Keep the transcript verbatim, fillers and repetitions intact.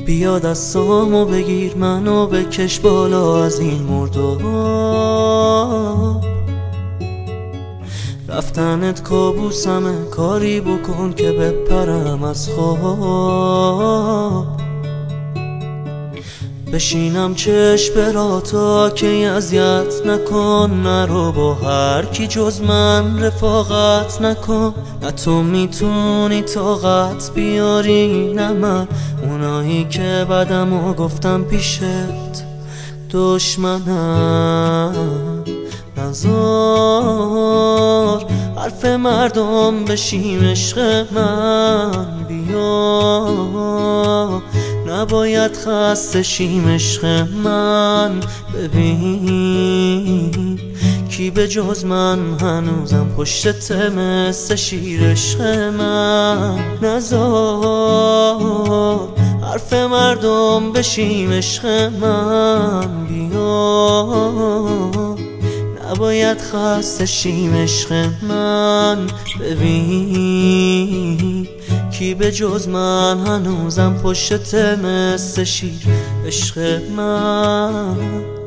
بیا دستامو بگیر منو بکش بالا از این مرداب. رفتنت کابوسمه، کاری بکن که بپرم از خواب. بشینم چشم را تا که اذیت نکن، نرو با هر کی جز من رفاقت نکن. نه تو میتونی طاقت بیاری نه من، اونایی که بدمو گفتم پیشت دشمنم. نزار حرف مردم بشیم عشق من، بیا نباید خسته شیم عشق من. ببین کی به جز من هنوزم پشتت مثل شیر عشق من. نزار حرف مردم بشیم عشق من، بیا نباید خسته شیم عشق من. ببین کی به جز من هنوزم پشتت مثل شیر عشق من.